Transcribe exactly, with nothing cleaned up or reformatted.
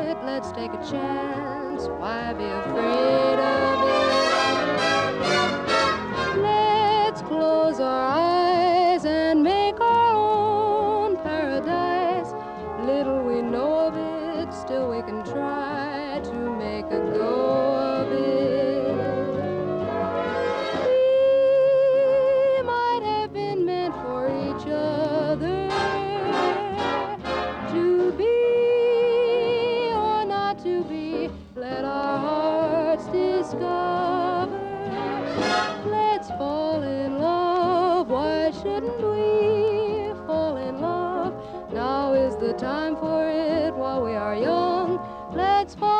it, let's take a chance. Why be afraid of it? Let's close our eyes and make our own paradise. Little we know of it, still we can try to make a go of it. We might have been meant for each other, to be or not to be. Let our hearts discover. Let's fall in love. Why shouldn't we fall in love? Now is the time for it while we are young. Let's fall